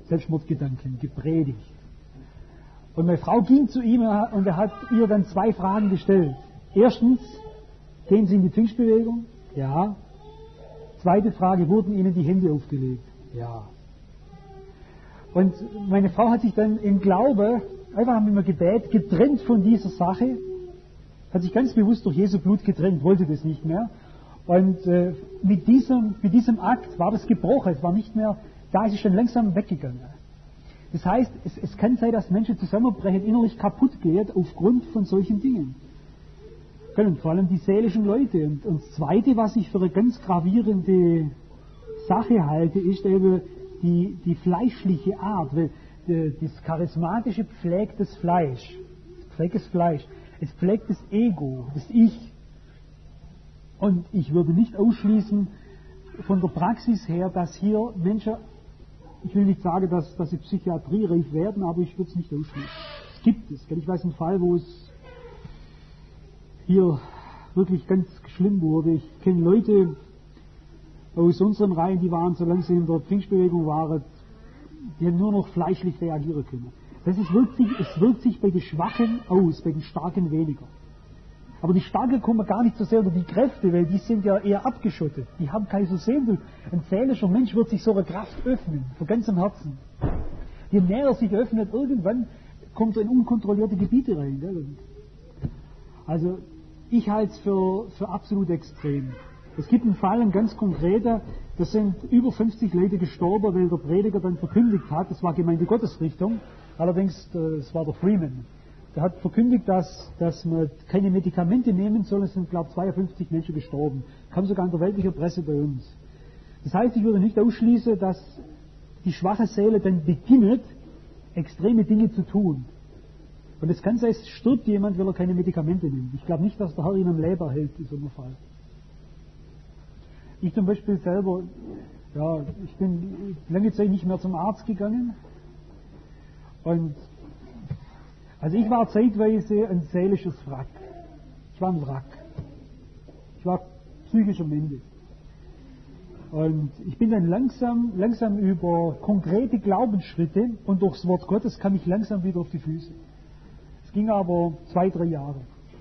Selbstmordgedanken gepredigt. Und meine Frau ging zu ihm und er hat ihr dann 2 Fragen gestellt. Erstens, gehen Sie in die Pfingstbewegung? Ja. Zweite Frage, wurden Ihnen die Hände aufgelegt? Ja. Und meine Frau hat sich dann im Glaube, einfach mit dem Gebet, getrennt von dieser Sache, hat sich ganz bewusst durch Jesu Blut getrennt, wollte das nicht mehr. Und mit diesem Akt war das gebrochen, es war nicht mehr, da ist es schon langsam weggegangen. Das heißt, es kann sein, dass Menschen zusammenbrechen, innerlich kaputt gehen aufgrund von solchen Dingen. Und vor allem die seelischen Leute. Und das Zweite, was ich für eine ganz gravierende Sache halte, ist eben die fleischliche Art. Weil das Charismatische pflegt das Fleisch. Es pflegt das Ego, das Ich. Und ich würde nicht ausschließen von der Praxis her, dass hier Menschen, ich will nicht sagen, dass sie psychiatriereif werden, aber ich würde es nicht ausschließen. Es gibt es. Ich weiß einen Fall, wo es hier wirklich ganz schlimm wurde. Ich kenne Leute aus unseren Reihen, die waren, solange sie in der Pfingstbewegung waren, die nur noch fleischlich reagieren können. Es wirkt sich bei den Schwachen aus, bei den Starken weniger. Aber die Starken kommen gar nicht so sehr unter die Kräfte, weil die sind ja eher abgeschottet. Die haben keine so Sehnsucht. Ein seelischer Mensch wird sich so einer Kraft öffnen, von ganzem Herzen. Je näher er sich öffnet, irgendwann kommt er in unkontrollierte Gebiete rein. Gell? Also ich halte es für absolut extrem. Es gibt einen Fall, ein ganz konkreter, da sind über 50 Leute gestorben, weil der Prediger dann verkündigt hat, das war Gemeinde Gottesrichtung, allerdings, das war der Freeman. Der hat verkündigt, dass man keine Medikamente nehmen soll. Es sind, glaube ich, 52 Menschen gestorben. Kam sogar in der weltlichen Presse bei uns. Das heißt, ich würde nicht ausschließen, dass die schwache Seele dann beginnt, extreme Dinge zu tun. Und es kann sein, es stirbt jemand, weil er keine Medikamente nimmt. Ich glaube nicht, dass der Herr ihn am Leben hält in so einem Fall. Ich zum Beispiel selber, ja, ich bin lange Zeit nicht mehr zum Arzt gegangen. Und also ich war zeitweise ein seelisches Wrack. Ich war ein Wrack. Ich war psychisch am Ende. Und ich bin dann langsam über konkrete Glaubensschritte und durchs Wort Gottes kam ich langsam wieder auf die Füße. Es ging aber 2-3 Jahre.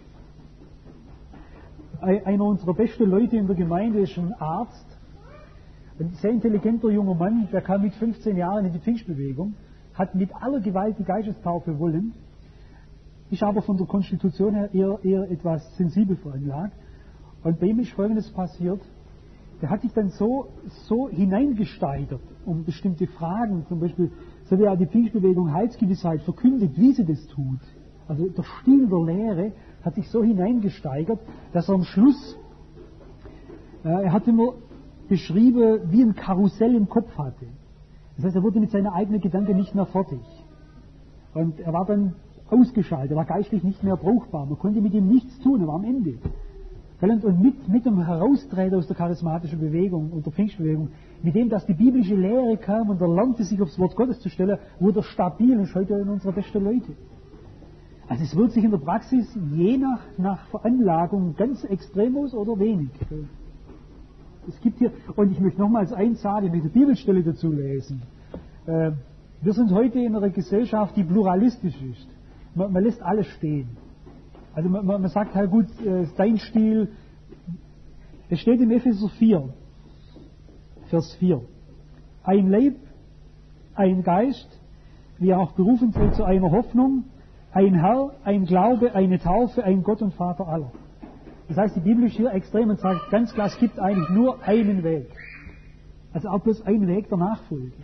Einer unserer besten Leute in der Gemeinde ist ein Arzt, ein sehr intelligenter junger Mann, der kam mit 15 Jahren in die Pfingstbewegung, hat mit aller Gewalt die Geistestaufe wollen, ist aber von der Konstitution her eher etwas sensibel veranlagt. Und bei ihm ist Folgendes passiert. Der hat sich dann so hineingesteigert um bestimmte Fragen, zum Beispiel, so wie er die Pfingstbewegung Heilsgewissheit verkündigt, wie sie das tut. Also der Stil der Lehre hat sich so hineingesteigert, dass er am Schluss, er hat immer beschrieben, wie ein Karussell im Kopf hatte. Das heißt, er wurde mit seinen eigenen Gedanken nicht mehr fertig. Und er war dann ausgeschaltet, er war geistlich nicht mehr brauchbar. Man konnte mit ihm nichts tun, er war am Ende. Und mit dem Heraustreten aus der charismatischen Bewegung und der Pfingstbewegung, mit dem, dass die biblische Lehre kam und er lernte, sich aufs Wort Gottes zu stellen, wurde er stabil und ist heute einer unserer besten Leute. Also es wirkt sich in der Praxis je nach Veranlagung ganz extrem aus oder wenig. Es gibt hier, und ich möchte nochmals eins sagen, ich möchte die Bibelstelle dazu lesen. Wir sind heute in einer Gesellschaft, die pluralistisch ist. Man lässt alles stehen. Also man sagt halt gut, dein Stil. Es steht im Epheser 4, Vers 4. Ein Leib, ein Geist, wie ihr auch berufen seid zu einer Hoffnung, ein Herr, ein Glaube, eine Taufe, ein Gott und Vater aller. Das heißt, die Bibel ist hier extrem und sagt ganz klar, es gibt eigentlich nur einen Weg. Also auch bloß einen Weg der Nachfolge.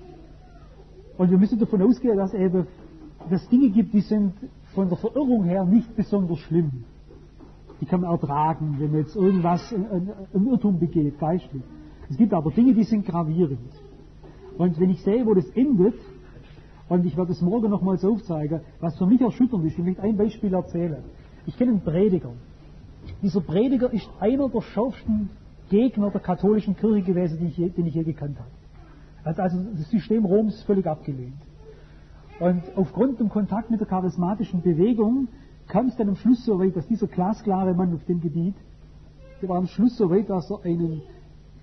Und wir müssen davon ausgehen, dass es Dinge gibt, die sind von der Verirrung her nicht besonders schlimm. Die kann man ertragen, wenn man jetzt irgendwas, ein Irrtum begeht, geistlich. Es gibt aber Dinge, die sind gravierend. Und wenn ich sehe, wo das endet, und ich werde es morgen nochmals aufzeigen, was für mich erschütternd ist, ich möchte ein Beispiel erzählen. Ich kenne einen Prediger. Dieser Prediger ist einer der schärfsten Gegner der katholischen Kirche gewesen, den ich je gekannt habe. Er hat also das System Roms völlig abgelehnt. Und aufgrund dem Kontakt mit der charismatischen Bewegung kam es dann am Schluss so weit, dass dieser glasklare Mann auf dem Gebiet, der war am Schluss so weit, dass er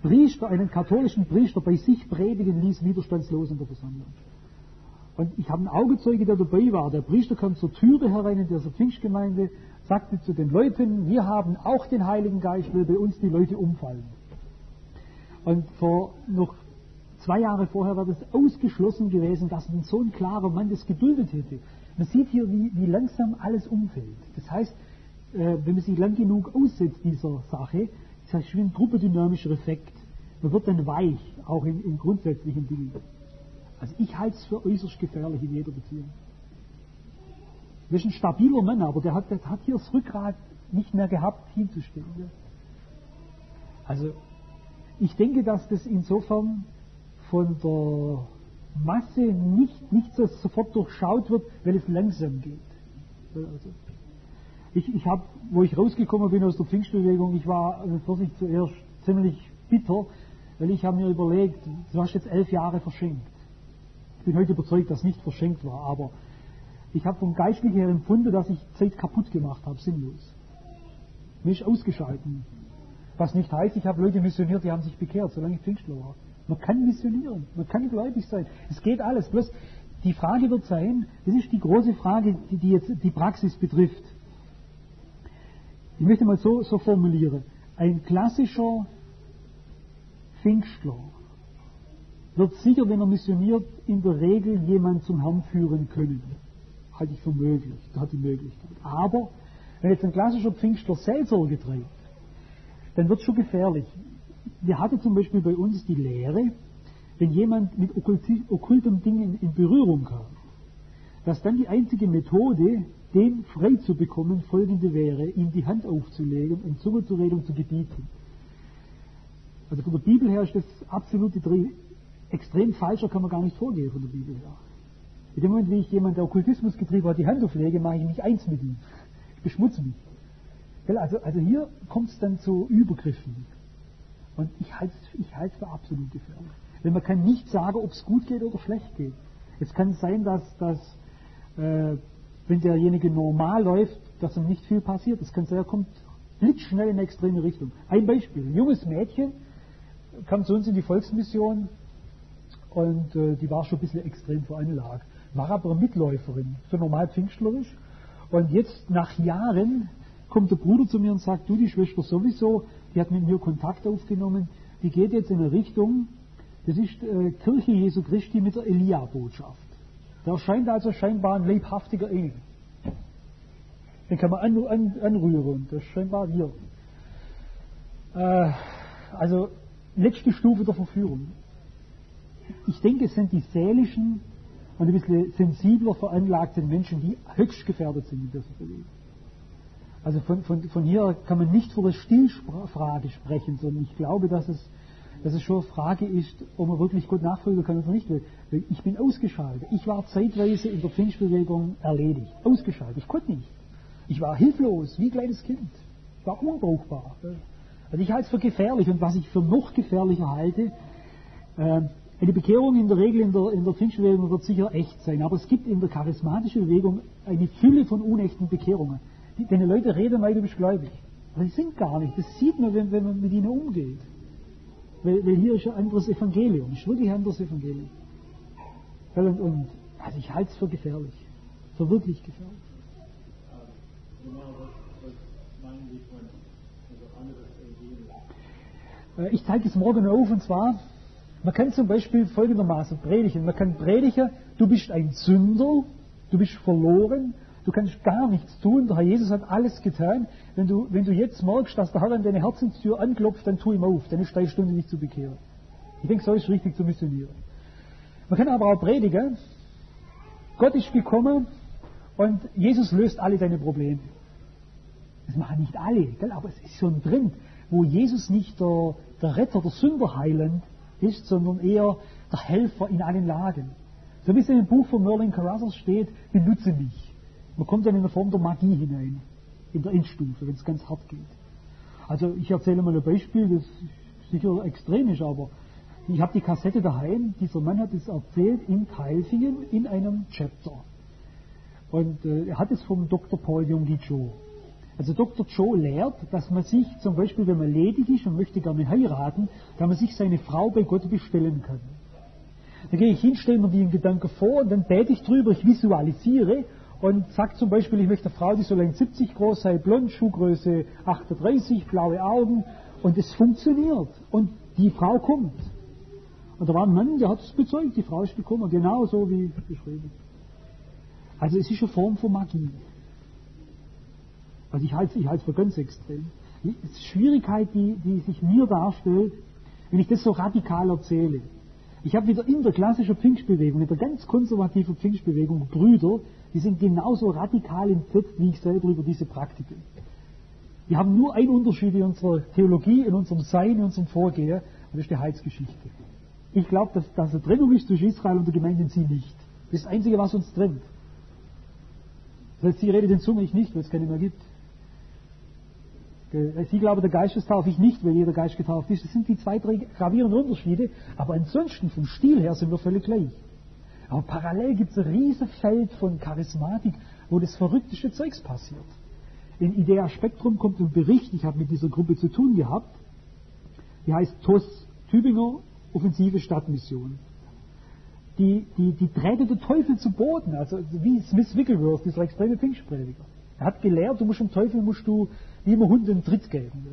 Priester, einen katholischen Priester bei sich predigen ließ, widerstandslos in der Versammlung. Und ich habe einen Augenzeuge, der dabei war. Der Priester kam zur Türe herein in dieser Pfingstgemeinde, sagte zu den Leuten, wir haben auch den Heiligen Geist, will bei uns die Leute umfallen. Und noch 2 Jahre vorher war das ausgeschlossen gewesen, dass so ein klarer Mann das geduldet hätte. Man sieht hier, wie langsam alles umfällt. Das heißt, wenn man sich lang genug aussetzt dieser Sache, das heißt, wie ein gruppendynamischer Effekt. Man wird dann weich, auch in grundsätzlichen Dingen. Also ich halte es für äußerst gefährlich in jeder Beziehung. Das ist ein stabiler Mann, aber der hat hier das Rückgrat nicht mehr gehabt, hinzustehen. Ja. Also ich denke, dass das insofern von der Masse nicht so sofort durchschaut wird, weil es langsam geht. Also ich habe, wo ich rausgekommen bin aus der Pfingstbewegung, ich war für sich zuerst ziemlich bitter, weil ich habe mir überlegt, du hast jetzt 11 Jahre verschenkt. Ich bin heute überzeugt, dass es nicht verschenkt war, aber ich habe vom Geistlichen her empfunden, dass ich Zeit kaputt gemacht habe, sinnlos. Mich ausgeschalten. Was nicht heißt, ich habe Leute missioniert, die haben sich bekehrt, solange ich Pfingstler war. Man kann missionieren, man kann gläubig sein. Es geht alles. Bloß die Frage wird sein, das ist die große Frage, die jetzt die Praxis betrifft. Ich möchte mal so formulieren. Ein klassischer Pfingstler wird sicher, wenn er missioniert, in der Regel jemand zum Herrn führen können. Halte ich für möglich. Da hat die Möglichkeit. Aber wenn jetzt ein klassischer Pfingstler Seelsorge treibt, dann wird es schon gefährlich. Wir hatten zum Beispiel bei uns die Lehre, wenn jemand mit okkultem Ding in Berührung kam, dass dann die einzige Methode, den frei zu bekommen, folgende wäre, ihm die Hand aufzulegen und Zungenzuredung zu gebieten. Also von der Bibel her ist das absolute extrem falscher, kann man gar nicht vorgehen von der Bibel her. In dem Moment, wie ich jemand, der Okkultismus getrieben hat, die Hand auflege, mache ich mich eins mit ihm. Ich beschmutze mich. Also hier kommt es dann zu Übergriffen. Und ich halte es für absolut gefährlich. Denn man kann nicht sagen, ob es gut geht oder schlecht geht. Es kann sein, dass wenn derjenige normal läuft, dass ihm nicht viel passiert. Es kann sein, er kommt blitzschnell in eine extreme Richtung. Ein Beispiel. Ein junges Mädchen kam zu uns in die Volksmission und die war schon ein bisschen extrem veranlagt. War aber eine Mitläuferin, so normal pfingstlerisch. Und jetzt nach Jahren kommt der Bruder zu mir und sagt, du, die Schwester sowieso, die hat mit mir Kontakt aufgenommen, die geht jetzt in eine Richtung, das ist Kirche Jesu Christi mit der Elia-Botschaft. Da erscheint also scheinbar ein leibhaftiger Engel. Den kann man anrühren und das ist scheinbar wir. Also letzte Stufe der Verführung. Ich denke, es sind die seelischen und ein bisschen sensibler veranlagten Menschen, die höchst gefährdet sind in dieser Bewegung. Also von hier kann man nicht von der Stilfrage sprechen, sondern ich glaube, dass es schon eine Frage ist, ob man wirklich Gott nachfolgen kann oder nicht. Weil ich bin ausgeschaltet. Ich war zeitweise in der Pfingstbewegung erledigt. Ausgeschaltet. Ich konnte nicht. Ich war hilflos, wie ein kleines Kind. Ich war unbrauchbar. Also ich halte es für gefährlich. Und was ich für noch gefährlicher halte, eine Bekehrung in der Regel in der Pfingstbewegung wird sicher echt sein. Aber es gibt in der charismatischen Bewegung eine Fülle von unechten Bekehrungen. Denn Leute reden mal, du bist gläubig. Aber sie sind gar nicht. Das sieht man, wenn man mit ihnen umgeht. Weil hier ist ein anderes Evangelium. Es ist wirklich ein anderes Evangelium. Und also ich halte es für gefährlich. Für wirklich gefährlich. Ich zeige es morgen auf, und zwar, man kann zum Beispiel folgendermaßen predigen. Man kann predigen, du bist ein Sünder, du bist verloren, du kannst gar nichts tun, der Herr Jesus hat alles getan. Wenn du jetzt merkst, dass der Herr an deine Herzenstür anklopft, dann tu ihm auf, dann ist deine Stunde, dich zu bekehren. Ich denke, so ist es richtig zu missionieren. Man kann aber auch predigen, Gott ist gekommen und Jesus löst alle deine Probleme. Das machen nicht alle, gell? Aber es ist schon drin, wo Jesus nicht der Retter, der Sünderheiland ist, sondern eher der Helfer in allen Lagen. So wie es in dem Buch von Merlin Carothers steht, benutze mich. Man kommt dann in der Form der Magie hinein, in der Endstufe, wenn es ganz hart geht. Also ich erzähle mal ein Beispiel, das sicher extrem ist, aber ich habe die Kassette daheim, dieser Mann hat es erzählt in Tailfingen in einem Chapter. Und er hat es vom Dr. Paul Yonggi Cho. Also Dr. Joe lehrt, dass man sich zum Beispiel, wenn man ledig ist und möchte gerne heiraten, dass man sich seine Frau bei Gott bestellen kann. Da gehe ich hin, stelle mir den Gedanken vor und dann bete ich drüber, ich visualisiere und sage zum Beispiel, ich möchte eine Frau, die soll 1,70 groß sein, blond, Schuhgröße 38, blaue Augen und es funktioniert und die Frau kommt. Und da war ein Mann, der hat es bezeugt, die Frau ist gekommen, genau so wie beschrieben. Also es ist eine Form von Magie. Also ich halte es für ganz extrem. Die Schwierigkeit, die sich mir darstellt, wenn ich das so radikal erzähle. Ich habe wieder in der klassischen Pfingstbewegung, in der ganz konservativen Pfingstbewegung Brüder, die sind genauso radikal entsetzt wie ich selber über diese Praktiken. Die haben nur einen Unterschied in unserer Theologie, in unserem Sein, in unserem Vorgehen, und das ist die Heilsgeschichte. Ich glaube, dass eine Trennung ist zwischen Israel und der Gemeinde und sie nicht. Das ist das Einzige, was uns trennt. Das heißt, sie redet in Zunge, ich nicht, weil es keine mehr gibt. Sie glauben, der Geist ist tauf, ich nicht, weil jeder Geist getauft ist. Das sind die 2, 3 gravierenden Unterschiede, aber ansonsten vom Stil her sind wir völlig gleich. Aber parallel gibt es ein riesiges Feld von Charismatik, wo das verrückteste Zeugs passiert. In Idea Spektrum kommt ein Bericht, ich habe mit dieser Gruppe zu tun gehabt, die heißt TOS, Tübinger Offensive Stadtmission. Die trägt den Teufel zu Boden, also wie Smith Wigglesworth, dieser extreme Pfingstprediger. Er hat gelehrt, du musst dem Teufel wie immer Hund einen Tritt geben.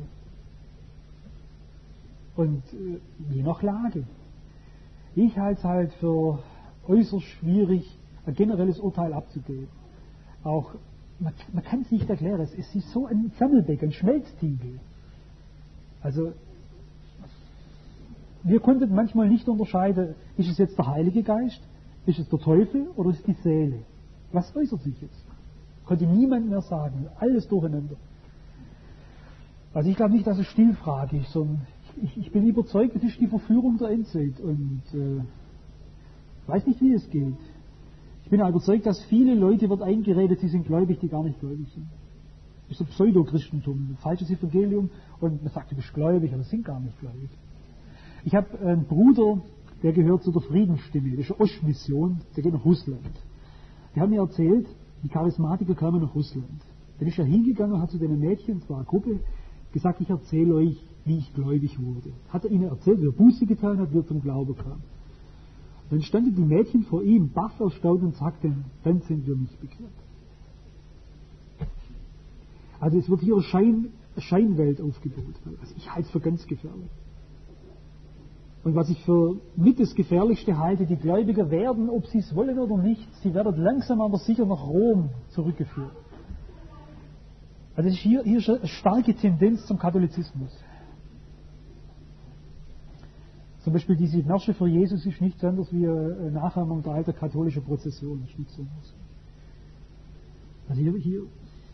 Und je nach Lage. Ich halte es halt für äußerst schwierig, ein generelles Urteil abzugeben. Auch, man kann es nicht erklären, es ist so ein Sammelbecken, ein Schmelztiegel. Also, wir konnten manchmal nicht unterscheiden, ist es jetzt der Heilige Geist, ist es der Teufel oder ist es die Seele? Was äußert sich jetzt? Konnte niemand mehr sagen, alles durcheinander. Also ich glaube nicht, dass es Stilfrage ist, sondern ich bin überzeugt, es ist die Verführung der Endzeit und weiß nicht, wie es geht. Ich bin überzeugt, dass viele Leute wird eingeredet, sie sind gläubig, die gar nicht gläubig sind. Das ist ein Pseudo-Christentum, ein falsches Evangelium und man sagt, du bist gläubig, aber sind gar nicht gläubig. Ich habe einen Bruder, der gehört zu der Friedensstimme, das ist eine Osch-Mission, der geht nach Russland. Der hat mir erzählt, die Charismatiker kamen nach Russland. Dann ist er hingegangen und hat zu den Mädchen, es war eine Gruppe, gesagt, ich erzähle euch, wie ich gläubig wurde. Hat er ihnen erzählt, wie er Buße getan hat, wie er zum Glauben kam. Dann standen die Mädchen vor ihm, baff erstaunt und sagten, dann sind wir nicht bekehrt. Also es wird hier eine Scheinwelt aufgebaut. Also ich halte es für ganz gefährlich. Und was ich für mit das Gefährlichste halte, die Gläubiger werden, ob sie es wollen oder nicht, sie werden langsam aber sicher nach Rom zurückgeführt. Also hier ist eine starke Tendenz zum Katholizismus. Zum Beispiel diese Märsche für Jesus ist nichts anderes wie eine Nachahmung der alten katholischen Prozession. Das ist nichts anderes. Also hier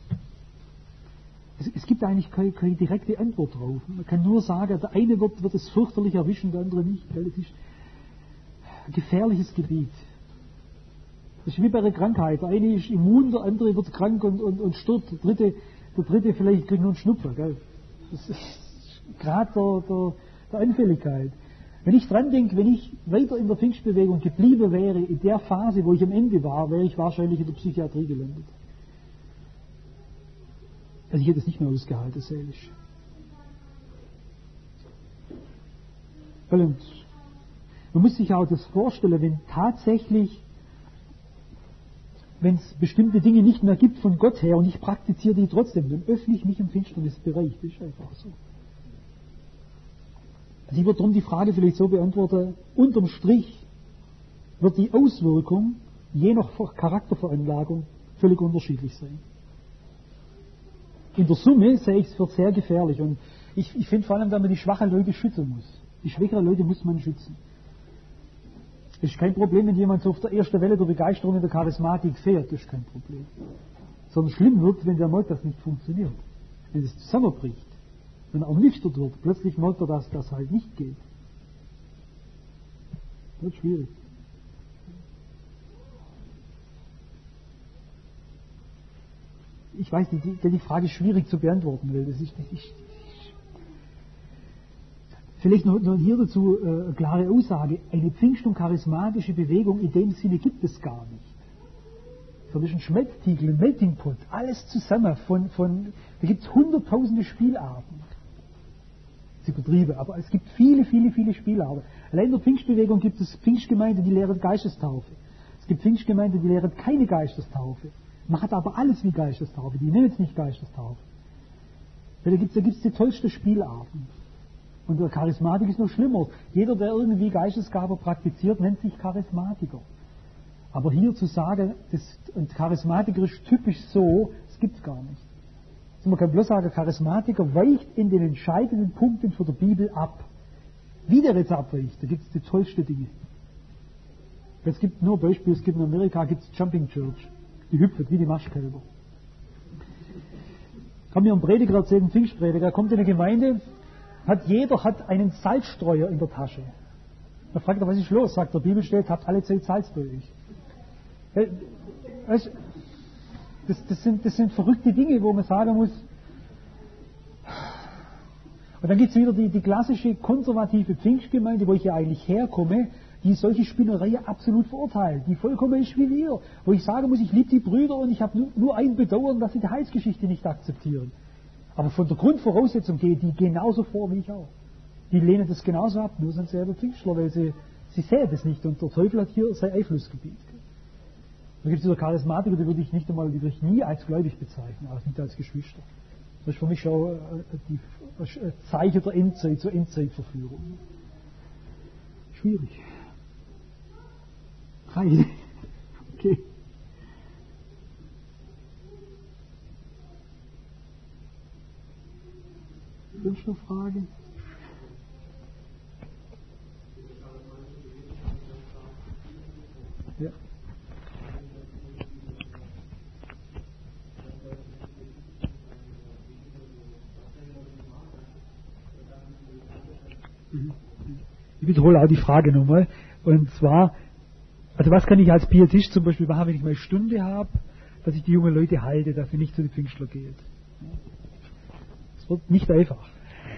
es gibt eigentlich keine direkte Antwort drauf. Man kann nur sagen, der eine wird es fürchterlich erwischen, der andere nicht. Das ist ein gefährliches Gebiet. Das ist wie bei einer Krankheit. Der eine ist immun, der andere wird krank und stirbt. Der dritte vielleicht kriegt nur einen Schnupfen. Gell? Das ist gerade der Anfälligkeit. Wenn ich dran denke, wenn ich weiter in der Pfingstbewegung geblieben wäre, in der Phase, wo ich am Ende war, wäre ich wahrscheinlich in der Psychiatrie gelandet. Also ich hätte es nicht mehr ausgehalten, seelisch. Und man muss sich auch das vorstellen, wenn tatsächlich, wenn es bestimmte Dinge nicht mehr gibt von Gott her und ich praktiziere die trotzdem, dann öffne ich mich im Finsternisbereich. Das ist einfach so. Also ich würde darum die Frage vielleicht so beantworten, unterm Strich wird die Auswirkung je nach Charakterveranlagung völlig unterschiedlich sein. In der Summe sehe ich es für sehr gefährlich und ich finde vor allem, dass man die schwachen Leute schützen muss. Die schwächeren Leute muss man schützen. Es ist kein Problem, wenn jemand so auf der ersten Welle der Begeisterung in der Charismatik fährt, das ist kein Problem. Sondern schlimm wird, wenn der merkt, dass das nicht funktioniert. Wenn es zusammenbricht. Wenn er ernüchtert wird, plötzlich merkt er, dass das halt nicht geht. Das ist schwierig. Ich weiß nicht, die Frage ist schwierig zu beantworten, weil das ist vielleicht noch hier dazu eine klare Aussage. Eine Pfingst- und charismatische Bewegung in dem Sinne gibt es gar nicht. Das ist ein Schmelztiegel, ein Melting Pot, alles zusammen, von Da gibt es hunderttausende Spielarten. Das ist übertrieben, aber es gibt viele, viele, viele Spielarten. Allein in der Pfingstbewegung gibt es Pfingstgemeinden, die lehren Geistestaufe. Es gibt Pfingstgemeinden, die lehren keine Geistestaufe. Man hat aber alles wie Geistestaufe. Die nennen es nicht Geistestaufe. Da gibt es die tollsten Spielarten. Und der Charismatik ist noch schlimmer. Jeder, der irgendwie Geistesgabe praktiziert, nennt sich Charismatiker. Aber hier zu sagen, ein Charismatiker ist typisch so, das gibt es gar nicht. Also man kann bloß sagen, Charismatiker weicht in den entscheidenden Punkten von der Bibel ab. Wie der jetzt abweicht, da gibt es die tollsten Dinge. Es gibt nur Beispiele, es gibt in Amerika gibt's Jumping Church. Die hüpfen wie die Maschkälber. Ich habe mir einen Prediger erzählt, einen Pfingstprediger, er kommt in eine Gemeinde, jeder hat einen Salzstreuer in der Tasche. Da fragt er, was ist los? Sagt der Bibel steht, habt alle Zeit Salz bei euch. Das sind verrückte Dinge, wo man sagen muss. Und dann gibt es wieder die klassische konservative Pfingstgemeinde, wo ich ja eigentlich herkomme, die solche Spinnerei absolut verurteilt, die vollkommen ist wie wir. Wo ich sagen muss, ich liebe die Brüder und ich habe nur ein Bedauern, dass sie die Heilsgeschichte nicht akzeptieren. Aber von der Grundvoraussetzung geht die genauso vor wie ich auch. Die lehnen das genauso ab, nur sind selber Pfingstler, weil sie sehen das nicht und der Teufel hat hier sein Einflussgebiet. Da gibt es wieder Charismatiker, die würde ich nie als gläubig bezeichnen, auch nicht als Geschwister. Das ist für mich auch ein Zeichen der Endzeit, zur Endzeitverführung. Schwierig. Hi. Okay. Wünsch noch Frage? Ja. Ich wiederhole auch die Frage nochmal. Und zwar, also was kann ich als Pietist zum Beispiel machen, wenn ich mal eine Stunde habe, dass ich die jungen Leute halte, dass sie nicht zu den Pfingstler geht. Es wird nicht einfach.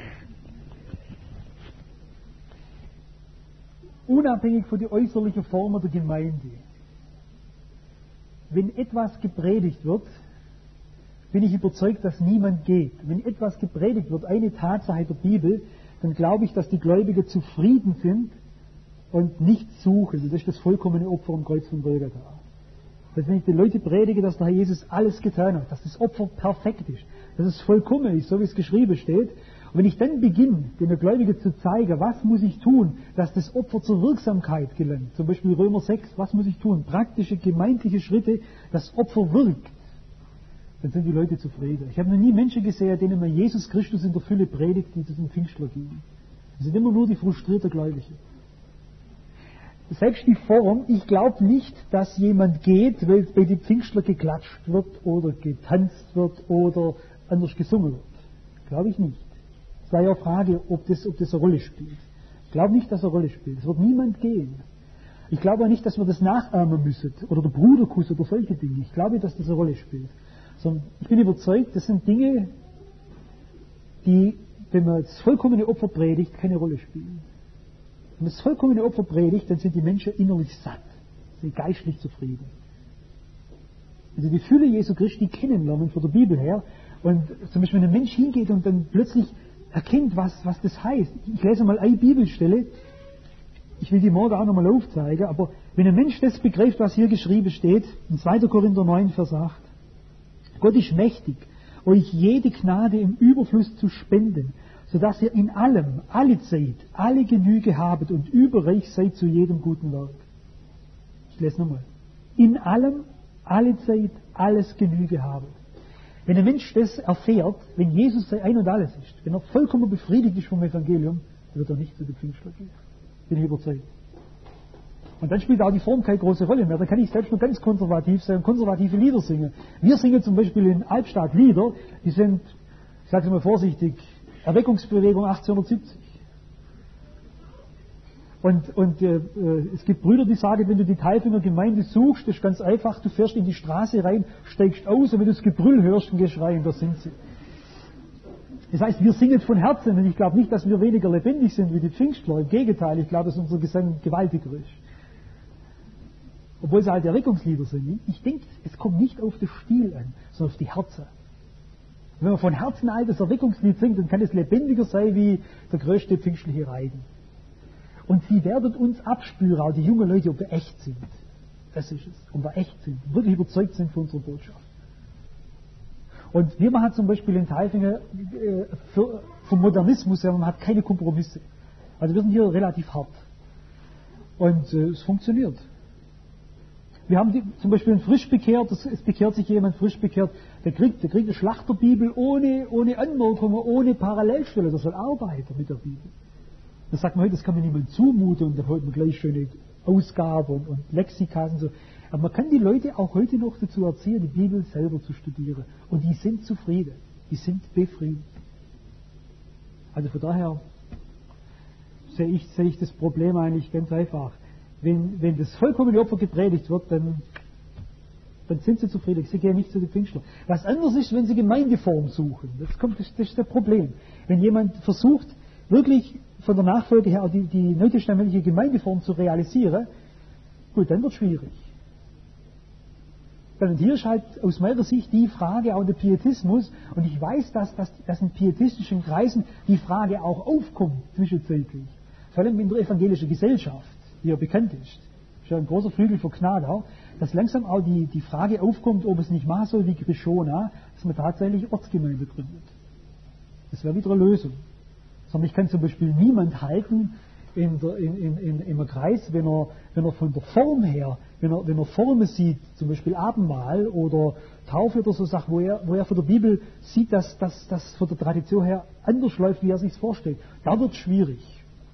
Unabhängig von der äußerlichen Form der Gemeinde. Wenn etwas gepredigt wird, bin ich überzeugt, dass niemand geht. Wenn etwas gepredigt wird, eine Tatsache der Bibel, dann glaube ich, dass die Gläubigen zufrieden sind und nichts suchen. Das ist das vollkommene Opfer am Kreuz von Golgatha. Das heißt, wenn ich den Leuten predige, dass der Herr Jesus alles getan hat, dass das Opfer perfekt ist, dass es vollkommen ist, so wie es geschrieben steht, und wenn ich dann beginne, den Gläubigen zu zeigen, was muss ich tun, dass das Opfer zur Wirksamkeit gelangt, zum Beispiel Römer 6, was muss ich tun, praktische, gemeindliche Schritte, das Opfer wirkt, dann sind die Leute zufrieden. Ich habe noch nie Menschen gesehen, denen man Jesus Christus in der Fülle predigt, die zu den Pfingstler gingen. Das sind immer nur die frustrierten Gläubigen. Selbst die Form, ich glaube nicht, dass jemand geht, weil bei den Pfingstler geklatscht wird oder getanzt wird oder anders gesungen wird. Glaube ich nicht. Es war ja eine Frage, ob das eine Rolle spielt. Ich glaube nicht, dass es eine Rolle spielt. Es wird niemand gehen. Ich glaube auch nicht, dass wir das nachahmen müssen oder der Bruderkuss oder solche Dinge. Ich glaube, dass das eine Rolle spielt. Sondern ich bin überzeugt, das sind Dinge, die, wenn man das vollkommene Opfer predigt, keine Rolle spielen. Wenn man das vollkommene Opfer predigt, dann sind die Menschen innerlich satt, sind geistlich zufrieden. Wenn sie die Fülle Jesu Christi kennenlernen von der Bibel her und zum Beispiel wenn ein Mensch hingeht und dann plötzlich erkennt, was das heißt. Ich lese mal eine Bibelstelle, ich will die morgen auch nochmal aufzeigen, aber wenn ein Mensch das begreift, was hier geschrieben steht, in 2. Korinther 9, Vers 8, Gott ist mächtig, euch jede Gnade im Überfluss zu spenden, sodass ihr in allem, alle Zeit, alle Genüge habet und überreich seid zu jedem guten Werk. Ich lese nochmal. In allem, alle Zeit, alles Genüge habet. Wenn ein Mensch das erfährt, wenn Jesus sein Ein und Alles ist, wenn er vollkommen befriedigt ist vom Evangelium, dann wird er nicht zu den Pfingstler gehen. Bin ich überzeugt. Und dann spielt auch die Form keine große Rolle mehr. Dann kann ich selbst nur ganz konservativ sein und konservative Lieder singen. Wir singen zum Beispiel in Albstadt Lieder, die sind, ich sage es mal vorsichtig, Erweckungsbewegung 1870. Und es gibt Brüder, die sagen, wenn du die Tailfinger Gemeinde suchst, das ist ganz einfach, du fährst in die Straße rein, steigst aus und wenn du das Gebrüll hörst, dann gehst du rein, da sind sie. Das heißt, wir singen von Herzen und ich glaube nicht, dass wir weniger lebendig sind wie die Pfingstler. Im Gegenteil, ich glaube, dass unser Gesang gewaltiger ist. Obwohl sie halt Erweckungslieder sind. Ich denke, es kommt nicht auf den Stil an, sondern auf die Herzen. Wenn man von Herzen ein altes Erweckungslied singt, dann kann es lebendiger sein wie der größte pfingstliche Reigen. Und sie werden uns abspüren, auch die jungen Leute, ob wir echt sind. Das ist es. Ob wir echt sind, wirklich überzeugt sind von unserer Botschaft. Und wir machen zum Beispiel in Tailfingen vom Modernismus her, man hat keine Kompromisse. Also wir sind hier relativ hart. Und es funktioniert. Wir haben zum Beispiel einen frisch bekehrt, es bekehrt sich jemand frisch bekehrt, der kriegt eine Schlachterbibel ohne Anmerkungen, ohne Parallelstelle, der soll arbeiten mit der Bibel. Da sagt man heute, das kann man niemand zumuten und da holt man gleich schöne Ausgaben und Lexika und so. Aber man kann die Leute auch heute noch dazu erziehen, die Bibel selber zu studieren. Und die sind zufrieden, die sind befriedigt. Also von daher sehe ich das Problem eigentlich ganz einfach. Wenn das vollkommene Opfer gepredigt wird, dann sind sie zufrieden. Sie gehen nicht zu den Pfingstlern. Was anderes ist, wenn sie Gemeindeform suchen. Das ist das Problem. Wenn jemand versucht, wirklich von der Nachfolge her die neutestamentliche Gemeindeform zu realisieren, gut, dann wird es schwierig. Und hier ist halt aus meiner Sicht die Frage auch der Pietismus, und ich weiß, dass in pietistischen Kreisen die Frage auch aufkommt zwischenzeitlich, vor allem in der evangelischen Gesellschaft, die ja bekannt ist. Das ist ja ein großer Flügel von Gnade, dass langsam auch die Frage aufkommt, ob es nicht machen soll wie Krishona, dass man tatsächlich Ortsgemeinde gründet. Das wäre wieder eine Lösung. Sondern ich kann zum Beispiel niemand halten in einem Kreis, wenn er von der Form her, wenn er Formen sieht, zum Beispiel Abendmahl oder Taufe oder so Sachen, wo er von der Bibel sieht, dass das von der Tradition her anders läuft, wie er sich vorstellt. Da wird es schwierig.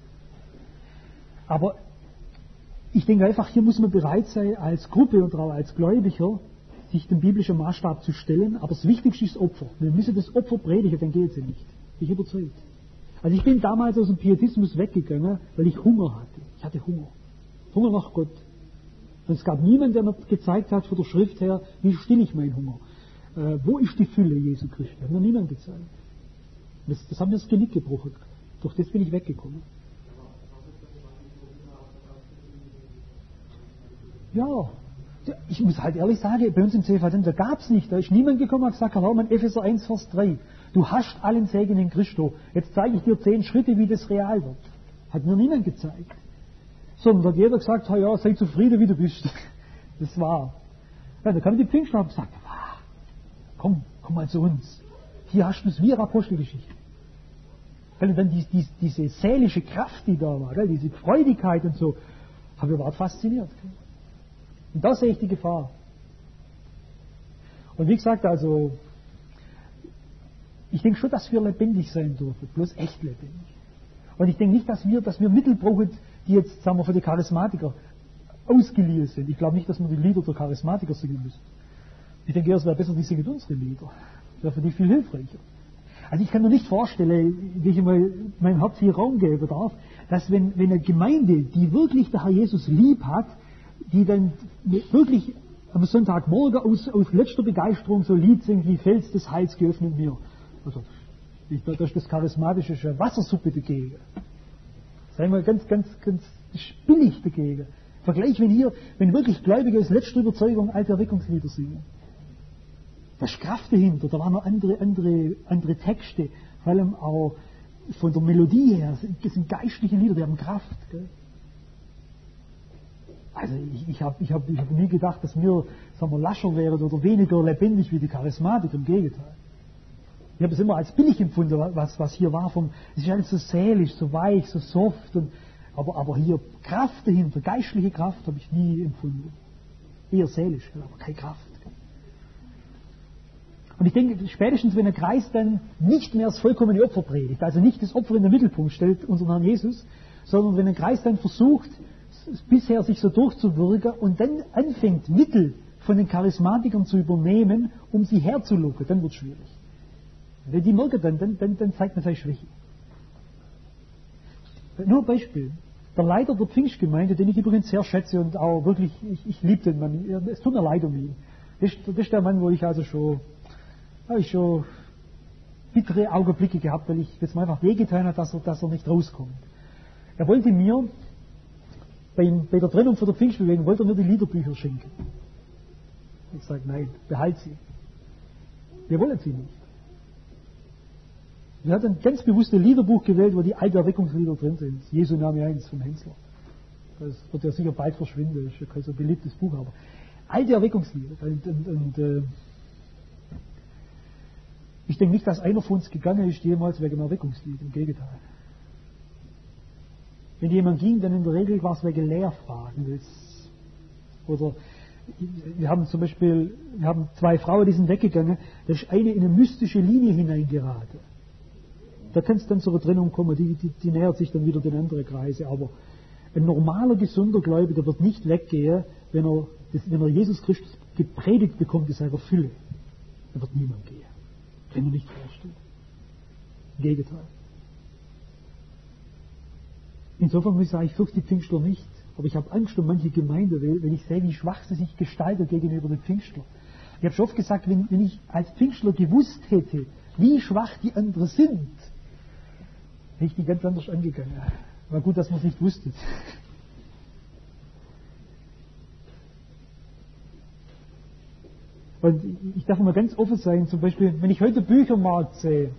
Aber ich denke einfach, hier muss man bereit sein, als Gruppe und auch als Gläubiger, sich dem biblischen Maßstab zu stellen. Aber das Wichtigste ist Opfer. Wir müssen das Opfer predigen, dann geht es ja nicht. Bin ich überzeugt. Also ich bin damals aus dem Pietismus weggegangen, weil ich Hunger hatte. Ich hatte Hunger. Hunger nach Gott. Und es gab niemanden, der mir gezeigt hat, von der Schrift her, wie still ich meinen Hunger. Wo ist die Fülle Jesu Christi? Hat mir niemand gezeigt. Das hat mir das Genick gebrochen. Durch das bin ich weggekommen. Ja, ich muss halt ehrlich sagen, bei uns im CVD, da gab es nicht. Da ist niemand gekommen und hat gesagt, Herr Laumann, Epheser 1, Vers 3. Du hast allen Segen in Christo. Jetzt zeige ich dir 10 Schritte, wie das real wird. Hat mir niemand gezeigt. Sondern hat jeder gesagt, ja, sei zufrieden, wie du bist. Das war. Ja, da kamen die Pfingstler und gesagt, komm mal zu uns. Hier hast du es wie eine Apostelgeschichte. Und dann diese seelische Kraft, die da war, diese Freudigkeit und so, habe ich überhaupt fasziniert. Und da sehe ich die Gefahr. Und wie gesagt, also, ich denke schon, dass wir lebendig sein dürfen, bloß echt lebendig. Und ich denke nicht, dass wir Mittel brauchen, die jetzt, sagen wir, für die Charismatiker ausgeliehen sind. Ich glaube nicht, dass wir die Lieder der Charismatiker singen müssen. Ich denke eher, es wäre besser, die singen unsere Lieder. Das wäre für die viel hilfreicher. Also ich kann mir nicht vorstellen, wie ich mal meinem Herz hier Raum geben darf, dass wenn eine Gemeinde, die wirklich der Herr Jesus lieb hat, die dann wirklich am Sonntagmorgen aus letzter Begeisterung so ein Lied singt, wie Fels des Heils geöffnet mir. Also, da ist das charismatische Wassersuppe dagegen. Sagen wir ganz billig dagegen. Vergleich, wenn wirklich Gläubige aus letzter Überzeugung alte Erweckungslieder singen. Da ist Kraft dahinter, da waren noch andere Texte, vor allem auch von der Melodie her, das sind geistliche Lieder, die haben Kraft. Gell? Also ich hab nie gedacht, dass wir, sagen wir, lascher wären oder weniger lebendig wie die Charismatiker, im Gegenteil. Ich habe es immer als billig empfunden, was hier war. Es ist alles so seelisch, so weich, so soft. Aber hier Kraft dahinter, geistliche Kraft habe ich nie empfunden. Eher seelisch, aber keine Kraft. Und ich denke, spätestens wenn ein Kreis dann nicht mehr das vollkommene Opfer predigt, also nicht das Opfer in den Mittelpunkt stellt, unseren Herrn Jesus, sondern wenn ein Kreis dann versucht, bisher sich so durchzuwirken und dann anfängt, Mittel von den Charismatikern zu übernehmen, um sie herzulocken, dann wird es schwierig. Wenn die merken, dann zeigt man seine Schwäche. Nur ein Beispiel. Der Leiter der Pfingstgemeinde, den ich übrigens sehr schätze und auch wirklich, ich liebe den Mann, es tut mir leid um ihn. Das ist der Mann, wo ich also schon bittere Augenblicke gehabt, weil ich jetzt mal einfach wehgetan habe, dass er nicht rauskommt. Er wollte mir, bei der Trennung von der Pfingstbewegung, wollte er mir die Liederbücher schenken. Ich sage, nein, behalt sie. Wir wollen sie nicht. Er hat ein ganz bewusstes Liederbuch gewählt, wo die alte Erweckungslieder drin sind. Jesu Name 1 vom Hensler. Das wird ja sicher bald verschwinden, das ist ja kein so beliebtes Buch, aber alte Erweckungslieder. Ich denke nicht, dass einer von uns gegangen ist jemals wegen Erweckungslied, im Gegenteil. Wenn jemand ging, dann in der Regel war es wegen Lehrfragen. Oder wir haben zum Beispiel, zwei Frauen, die sind weggegangen, da ist eine in eine mystische Linie hineingeraten. Da kann es dann zur Trennung kommen, die nähert sich dann wieder den anderen Kreise. Aber ein normaler, gesunder Gläubiger wird nicht weggehen, wenn er Jesus Christus gepredigt bekommt in seiner Fülle. Da wird niemand gehen. Kann ich nicht vorstellen. Im Gegenteil. Insofern muss ich sagen, ich fürchte die Pfingstler nicht. Aber ich habe Angst um manche Gemeinde, wenn ich sehe, wie schwach sie sich gestaltet gegenüber den Pfingstler. Ich habe schon oft gesagt, wenn ich als Pfingstler gewusst hätte, wie schwach die anderen sind, hätte ich die ganz anders angegangen. War gut, dass man es nicht wusste. Und ich darf mal ganz offen sein, zum Beispiel, wenn ich heute Büchermarkt sehe,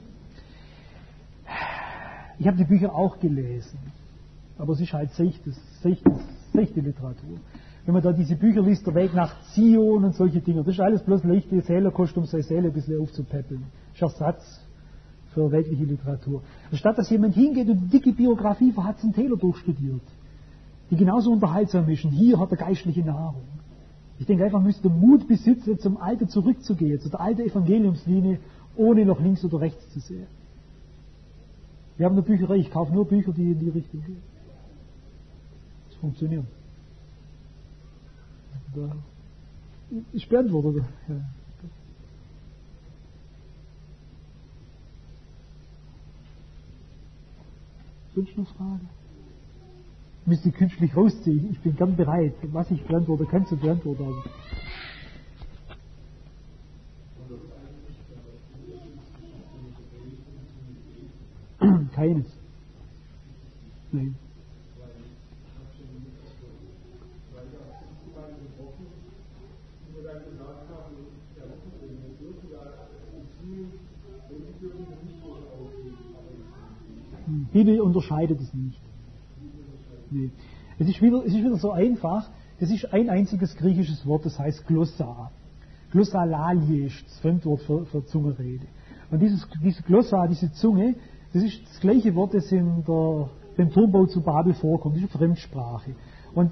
ich habe die Bücher auch gelesen, aber es ist halt seichte Literatur. Wenn man da diese Bücher liest, der Weg nach Zion und solche Dinge, das ist alles bloß leichte Seele, kostet, um seine Seele ein bisschen aufzupäppeln. Das ist Ersatz für weltliche Literatur. Anstatt dass jemand hingeht und die dicke Biografie von Hudson Taylor durchstudiert, die genauso unterhaltsam ist, und hier hat er geistliche Nahrung. Ich denke einfach, man müsste Mut besitzen, zum Alten zurückzugehen, zu der alten Evangeliumslinie, ohne nach links oder rechts zu sehen. Wir haben eine Bücherei, ich kaufe nur Bücher, die in die Richtung gehen. Das funktioniert. Da ist beantwortet. Ja. Sonst noch Fragen? Ich müsste künstlich rausziehen. Ich bin gern bereit, was ich beantworte, kann zu beantworten. Keines. Nein. Die Bibel unterscheidet es nicht. Nee. Es ist wieder so einfach, das ist ein einziges griechisches Wort, das heißt Glossa. Glossalalie ist das Fremdwort für Zungenrede. Und diese Glossa, diese Zunge, das ist das gleiche Wort, das beim Turmbau zu Babel vorkommt, das ist eine Fremdsprache. Und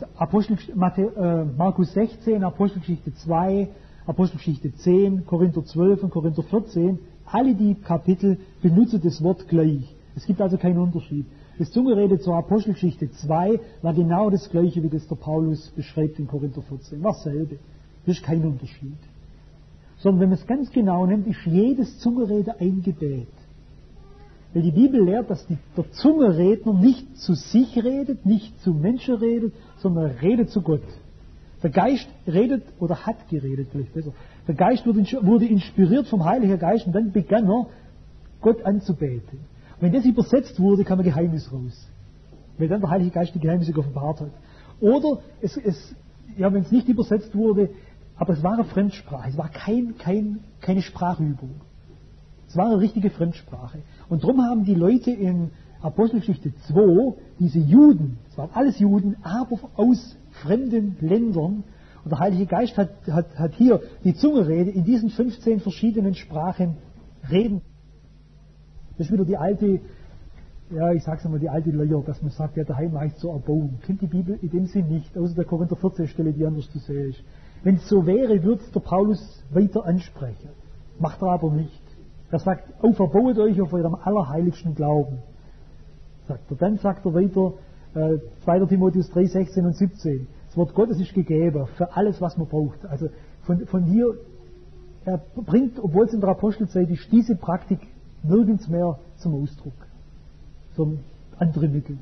Markus 16, Apostelgeschichte 2, Apostelgeschichte 10, Korinther 12 und Korinther 14, alle die Kapitel benutzen das Wort gleich. Es gibt also keinen Unterschied. Das Zungenrede zur Apostelgeschichte 2 war genau das gleiche, wie das der Paulus beschreibt in Korinther 14. War dasselbe. Das ist kein Unterschied. Sondern wenn man es ganz genau nimmt, ist jedes Zungenrede ein Gebet. Weil die Bibel lehrt, dass der Zungenredner nicht zu sich redet, nicht zu Menschen redet, sondern redet zu Gott. Der Geist redet oder hat geredet, vielleicht besser. Der Geist wurde inspiriert vom Heiligen Geist und dann begann er, Gott anzubeten. Wenn das übersetzt wurde, kam ein Geheimnis raus. Weil dann der Heilige Geist die Geheimnisse offenbart hat. Oder wenn es nicht übersetzt wurde, aber es war eine Fremdsprache, es war keine Sprachübung. Es war eine richtige Fremdsprache. Und darum haben die Leute in Apostelgeschichte 2, diese Juden, es waren alles Juden, aber aus fremden Ländern, und der Heilige Geist hat hier die Zungenrede in diesen 15 verschiedenen Sprachen reden. Das ist wieder die alte, ich sag's einmal, die alte Leier, dass man sagt, ja, daheim mache ich zur Erbauung. Kennt die Bibel in dem Sinn nicht, außer der Korinther 14 Stelle, die anders zu sehen ist. Wenn es so wäre, würde es der Paulus weiter ansprechen. Macht er aber nicht. Er sagt, auferbauet euch auf eurem allerheiligsten Glauben. Sagt er. Dann sagt er weiter, 2. Timotheus 3, 16 und 17. Das Wort Gottes ist gegeben für alles, was man braucht. Also von hier, er bringt, obwohl es in der Apostelzeit ist, diese Praktik nirgends mehr zum Ausdruck. Zum andere Mittel.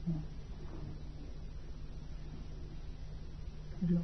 Ja.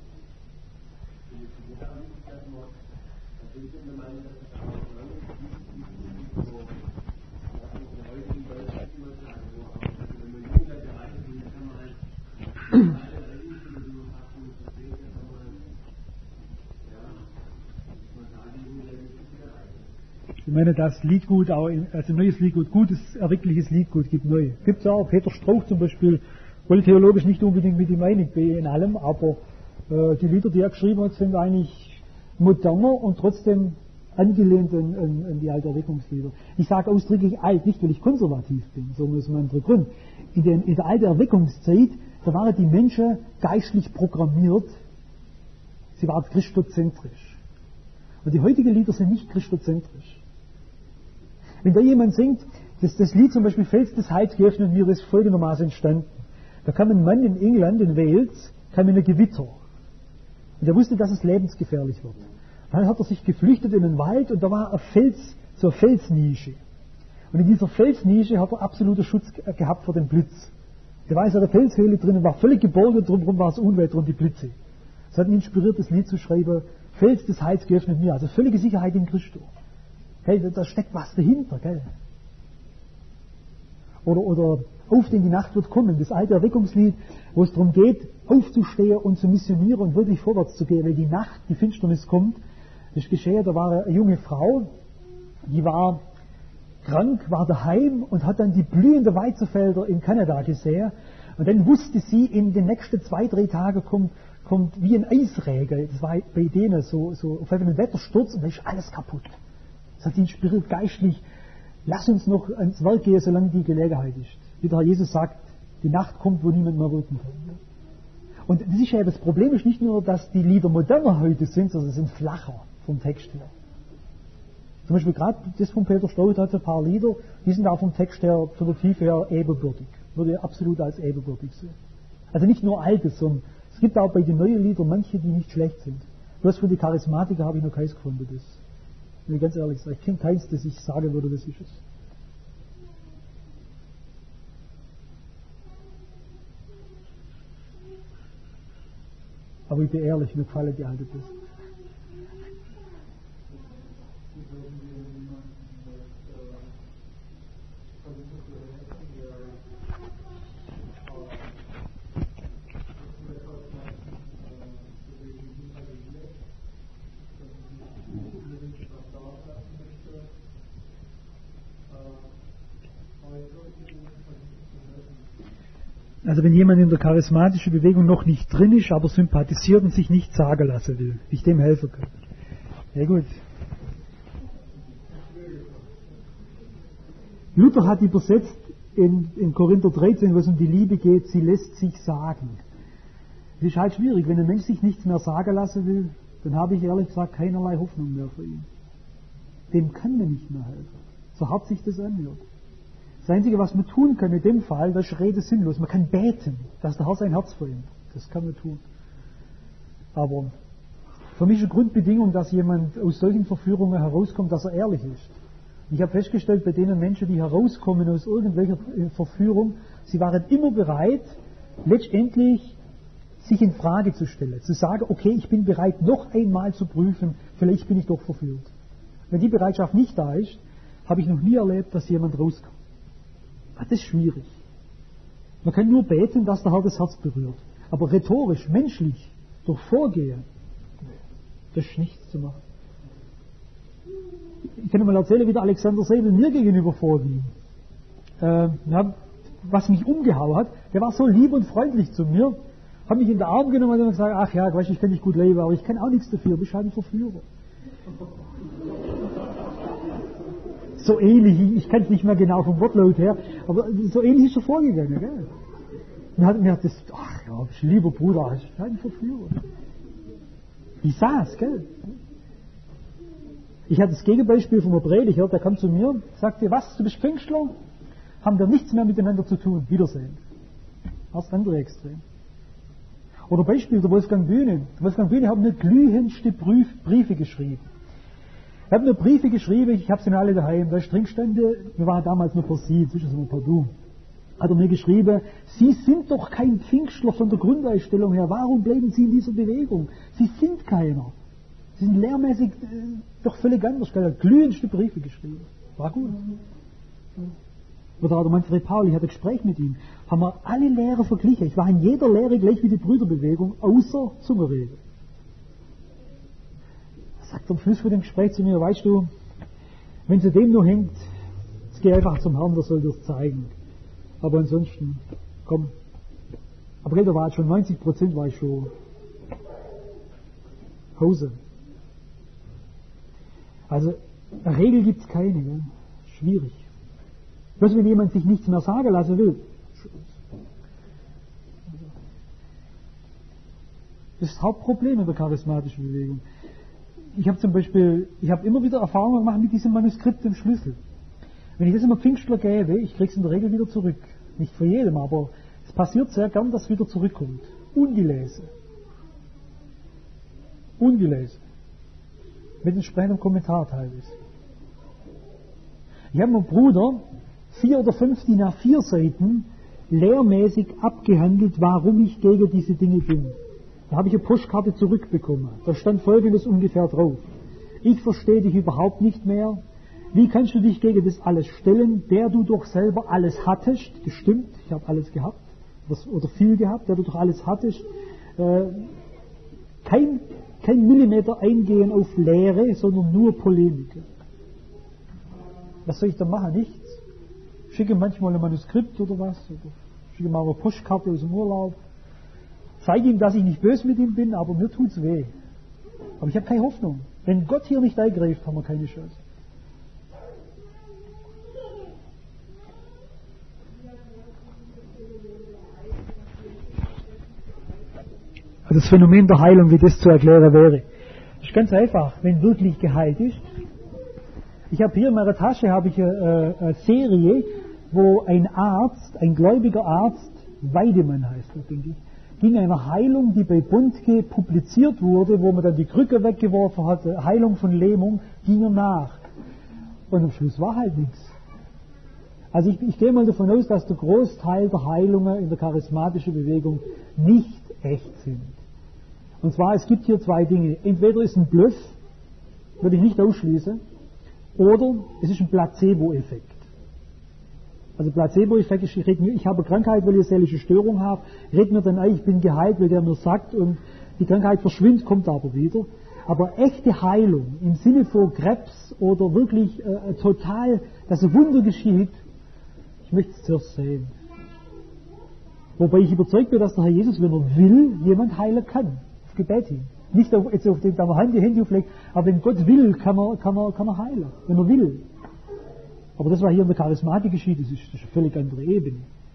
Ich meine, das Liedgut, also neues Liedgut, gutes, erweckliches Liedgut gibt neu. Gibt es auch, Peter Strauch zum Beispiel, wohl theologisch nicht unbedingt mit ihm einig bin in allem, aber die Lieder, die er geschrieben hat, sind eigentlich moderner und trotzdem angelehnt an die alten Erweckungslieder. Ich sage ausdrücklich alt, nicht weil ich konservativ bin, sondern aus einem anderen Grund. In der alten Erweckungszeit, da waren die Menschen geistlich programmiert, sie waren christozentrisch. Und die heutigen Lieder sind nicht christozentrisch. Wenn da jemand singt, das Lied zum Beispiel Fels des Heils geöffnet mir, ist folgendermaßen entstanden. Da kam ein Mann in England, in Wales, kam in ein Gewitter. Und er wusste, dass es lebensgefährlich wird. Dann hat er sich geflüchtet in den Wald und da war ein Fels, so eine Felsnische. Und in dieser Felsnische hat er absoluten Schutz gehabt vor dem Blitz. Der war in seiner Felshöhle drin, war völlig geborgen, drumherum war es Unwetter und die Blitze. Das hat ihn inspiriert, das Lied zu schreiben, Fels des Heils geöffnet mir, also völlige Sicherheit in Christus. Hey, da steckt was dahinter, gell? Oder auf denn die Nacht wird kommen, das alte Erweckungslied, wo es darum geht, aufzustehen und zu missionieren und wirklich vorwärts zu gehen, weil die Nacht, die Finsternis kommt. Das ist geschehen, da war eine junge Frau, die war krank, war daheim und hat dann die blühenden Weizenfelder in Kanada gesehen. Und dann wusste sie, in den nächsten 2-3 Tagen kommt wie ein Eisregen. Das war bei denen so auf einmal ein Wettersturz und da ist alles kaputt. Das hat sie inspiriert geistlich. Lass uns noch ans Werk gehen, solange die Gelegenheit ist. Wie der Herr Jesus sagt, die Nacht kommt, wo niemand mehr wirken kann. Und das ist ja, das Problem ist nicht nur, dass die Lieder moderner heute sind, sondern sie sind flacher vom Text her. Zum Beispiel gerade das von Peter Strauch hat ein paar Lieder, die sind auch vom Text her, von der Tiefe her ebenbürtig. Würde ich absolut als ebenbürtig sehen. Also nicht nur Altes, sondern es gibt auch bei den neuen Liedern manche, die nicht schlecht sind. Bloß von den Charismatiker habe ich noch keins gefunden. Das, wenn ich ganz ehrlich sage, ich kenne keins, das ich sagen würde, das ist es. Aber ich bin ehrlich, mir gefallen die alten Tests. Also wenn jemand in der charismatischen Bewegung noch nicht drin ist, aber sympathisiert und sich nicht sagen lassen will, wie ich dem helfen kann. Ja gut. Luther hat übersetzt in Korinther 13, wo es um die Liebe geht, sie lässt sich sagen. Es ist halt schwierig, wenn ein Mensch sich nichts mehr sagen lassen will, dann habe ich ehrlich gesagt keinerlei Hoffnung mehr für ihn. Dem kann man nicht mehr helfen, so hart sich das anhört. Das Einzige, was man tun kann in dem Fall, das ist Rede sinnlos. Man kann beten, dass der Herr sein Herz verändert. Das kann man tun. Aber für mich ist eine Grundbedingung, dass jemand aus solchen Verführungen herauskommt, dass er ehrlich ist. Ich habe festgestellt, bei denen Menschen, die herauskommen aus irgendwelcher Verführung, sie waren immer bereit, letztendlich sich in Frage zu stellen. Zu sagen, okay, ich bin bereit, noch einmal zu prüfen, vielleicht bin ich doch verführt. Wenn die Bereitschaft nicht da ist, habe ich noch nie erlebt, dass jemand rauskommt. Das ist schwierig. Man kann nur beten, dass der Herr das Herz berührt. Aber rhetorisch, menschlich, durch Vorgehen, das ist nichts zu machen. Ich kann mal erzählen, wie der Alexander Seibel mir gegenüber vorging. Was mich umgehauen hat, der war so lieb und freundlich zu mir, hat mich in den Arm genommen und gesagt, ach ja, weißt, ich kann dich gut leben, aber ich kann auch nichts dafür, du bist halt ein Verführer. So ähnlich, ich kann es nicht mehr genau vom Wortlaut her, aber so ähnlich ist er vorgegangen, gell? Mir hat das, ach ja, lieber Bruder, das ist ein Verführer. Ich saß, gell? Ich hatte das Gegenbeispiel von einem Prediger, der kam zu mir, sagte, was, du bist Pfingstler? Haben wir nichts mehr miteinander zu tun, Wiedersehen. Das andere Extrem. Oder Beispiel der Wolfgang Bühne. Wolfgang Bühne hat mir glühendste Briefe geschrieben. Er hat mir Briefe geschrieben, ich habe sie alle daheim, da ist drin stände, wir waren damals nur per Sie, inzwischen sind wir per Du. Hat er mir geschrieben, Sie sind doch kein Pfingstler von der Grundeinstellung her, warum bleiben Sie in dieser Bewegung? Sie sind keiner. Sie sind lehrmäßig doch völlig anders. Er hat glühendste Briefe geschrieben. War gut. Oder der Manfred Paul, ich hatte ein Gespräch mit ihm, haben wir alle Lehre verglichen. Ich war in jeder Lehre gleich wie die Brüderbewegung, außer Zungenrede. Sagt am Schluss von dem Gespräch zu mir, weißt du, Wenn es dem nur hängt, jetzt geh einfach zum Herrn, der soll dir das zeigen. Aber ansonsten, komm. Aber Reda war schon 90% war ich schon Hause. Also, eine Regel gibt es keine, gell? Schwierig. Bloß wenn jemand sich nichts mehr sagen lassen will. Das ist das Hauptproblem in der charismatischen Bewegung. Ich habe immer wieder Erfahrungen gemacht mit diesem Manuskript im Schlüssel. Wenn ich das immer Pfingstler gäbe, ich kriege es in der Regel wieder zurück. Nicht für jedem, aber es passiert sehr gern, dass es wieder zurückkommt. Ungelesen. Ungelesen. Mit entsprechendem Kommentar teilweise. Ich habe meinem Bruder 4 oder 5 DIN A4 Seiten lehrmäßig abgehandelt, warum ich gegen diese Dinge bin. Da habe ich eine Postkarte zurückbekommen. Da stand Folgendes ungefähr drauf. Ich verstehe dich überhaupt nicht mehr. Wie kannst du dich gegen das alles stellen, der du doch selber alles hattest? Das stimmt, ich habe alles gehabt. Oder viel gehabt, der du doch alles hattest. Kein Millimeter eingehen auf Lehre, sondern nur Polemik. Was soll ich da machen? Nichts. Schicke manchmal ein Manuskript oder was. Oder schicke mal eine Postkarte aus dem Urlaub. Zeige ihm, dass ich nicht böse mit ihm bin, aber mir tut's weh. Aber ich habe keine Hoffnung. Wenn Gott hier nicht eingreift, haben wir keine Chance. Also das Phänomen der Heilung, wie das zu erklären wäre, ist ganz einfach, wenn wirklich geheilt ist. Ich habe hier in meiner Tasche eine Serie, wo ein Arzt, ein gläubiger Arzt, Weidemann heißt er, denke ich, ging einer Heilung, die bei Bundke publiziert wurde, wo man dann die Krücke weggeworfen hat, Heilung von Lähmung, ging er nach. Und am Schluss war halt nichts. Also ich gehe mal davon aus, dass der Großteil der Heilungen in der charismatischen Bewegung nicht echt sind. Und zwar, es gibt hier 2 Dinge. Entweder ist ein Bluff, würde ich nicht ausschließen, oder es ist ein Placebo-Effekt. Also Placebo-Effekt ist, ich habe eine Krankheit, weil ich eine seelische Störung habe, red mir dann ein, ich bin geheilt, weil der mir sagt, und die Krankheit verschwindet, kommt aber wieder. Aber echte Heilung im Sinne von Krebs oder wirklich total, dass ein Wunder geschieht, ich möchte es zuerst sehen. Wobei ich überzeugt bin, dass der Herr Jesus, wenn er will, jemand heilen kann. Auf Gebet hin. Nicht jetzt auf dem, da man die Hände auflegt, aber wenn Gott will, kann er heilen. Wenn er will. Aber das, was hier in der Charismatik geschieht, das ist eine völlig andere Ebene.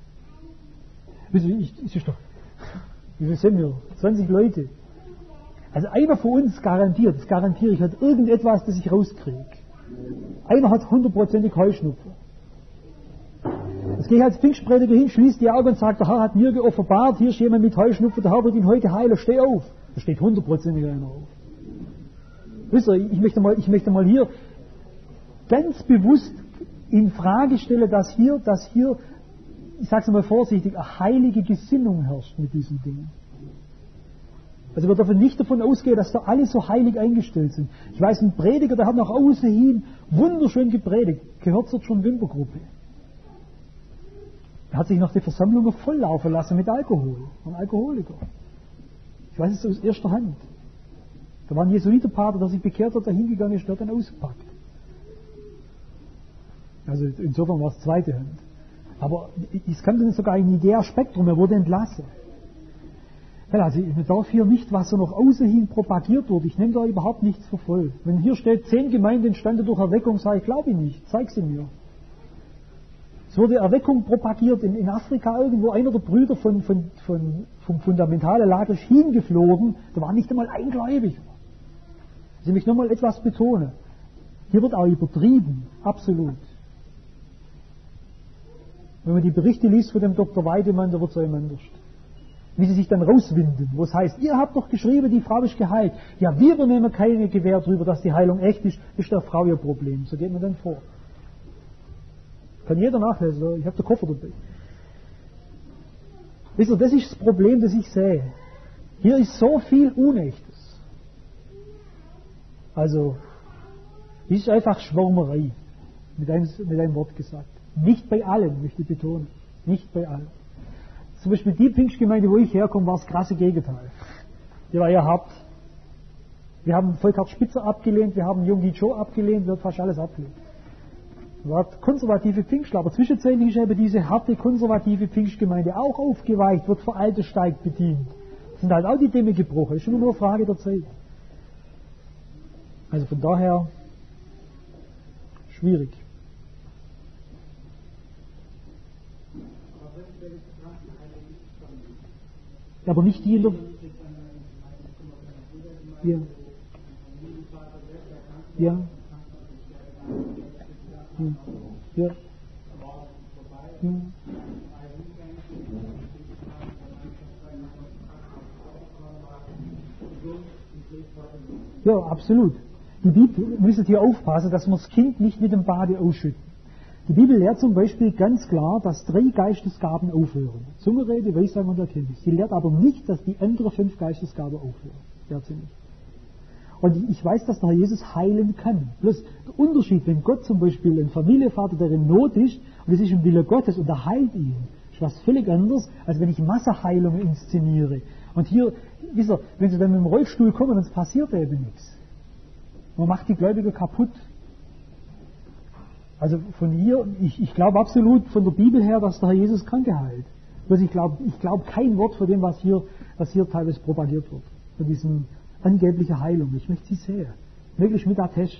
Wie viel sind wir? 20 Leute. Also einer von uns garantiert, das garantiere ich, hat irgendetwas, das ich rauskriege. Einer hat 100%ig Heuschnupfen. Jetzt gehe ich als Pfingstprediger hin, schließe die Augen und sage, der Herr hat mir geoffenbart, hier ist jemand mit Heuschnupfen, der Herr wird ihn heute heilen, steh auf. Da steht 100%ig einer auf. Wisst ihr, ich möchte mal hier ganz bewusst in Frage stellen, dass hier, ich sage es mal vorsichtig, eine heilige Gesinnung herrscht mit diesen Dingen. Also wir dürfen nicht davon ausgehen, dass da alle so heilig eingestellt sind. Ich weiß, ein Prediger, der hat nach außen hin wunderschön gepredigt, gehört zur John Wimber Gruppe. Er hat sich nach der Versammlung volllaufen lassen mit Alkohol, ein Alkoholiker. Ich weiß es aus erster Hand. Da war ein Jesuitenpater, der sich bekehrt hat, der hingegangen ist, der hat dann ausgepackt. Also insofern war es zweite Hand. Aber es kam dann sogar in Idea Spektrum, er wurde entlassen. Also man darf hier nicht, was so nach außen hin propagiert wird, ich nehme da überhaupt nichts für voll. Wenn hier steht, 10 Gemeinden entstanden durch Erweckung, sage ich, glaube ich nicht, zeig sie mir. Es wurde Erweckung propagiert in Afrika irgendwo, einer der Brüder vom fundamentalen Lager ist hingeflogen, da war nicht einmal ein Gläubiger. Ich möchte nochmal etwas betonen. Hier wird auch übertrieben, absolut. Wenn man die Berichte liest von dem Dr. Weidemann, da wird es einem anders. Wie sie sich dann rauswinden, wo es heißt, ihr habt doch geschrieben, die Frau ist geheilt. Ja, wir übernehmen keine Gewähr darüber, dass die Heilung echt ist der Frau ihr Problem. So geht man dann vor. Kann jeder nachlesen, ich habe den Koffer dabei. Wisst ihr, das ist das Problem, das ich sehe. Hier ist so viel Unechtes. Also, das ist einfach Schwärmerei, mit einem Wort gesagt. Nicht bei allen, möchte ich betonen. Nicht bei allen. Zum Beispiel die Pfingstgemeinde, wo ich herkomme, war das krasse Gegenteil. Die war ja hart. Wir haben Volkhard Spitzer abgelehnt, wir haben Jungi Joe abgelehnt, wir haben fast alles abgelehnt. war konservative Pfingstler, aber zwischenzeitlich ist eben diese harte konservative Pfingstgemeinde auch aufgeweicht, wird veraltet, steigt bedient. Das sind halt auch die Dämme gebrochen, ist schon nur eine Frage der Zeit. Also von daher schwierig. Aber nicht die in der... Ja. Ja. Ja. Ja. Ja, absolut. Die Bibel, müssen hier aufpassen, dass wir das Kind nicht mit dem Bade ausschütten. Die Bibel lehrt zum Beispiel ganz klar, dass 3 Geistesgaben aufhören. Zungenrede, Weissagen und Erkenntnis. Sie lehrt aber nicht, dass die anderen 5 Geistesgaben aufhören. Lehrt sie nicht. Und ich weiß, dass der Herr Jesus heilen kann. Bloß der Unterschied, wenn Gott zum Beispiel ein Familienvater, der in Not ist, und es ist im Wille Gottes und er heilt ihn, ist was völlig anderes, als wenn ich Massenheilungen inszeniere. Und hier, wisst ihr, wenn sie dann mit dem Rollstuhl kommen, dann passiert eben nichts. Man macht die Gläubiger kaputt. Also von hier, ich glaube absolut von der Bibel her, dass der Herr Jesus Kranke heilt. Bloß ich glaube kein Wort von dem, was hier teilweise propagiert wird. Von diesen angeblichen Heilungen. Ich möchte sie sehen. Möglich mit Attest.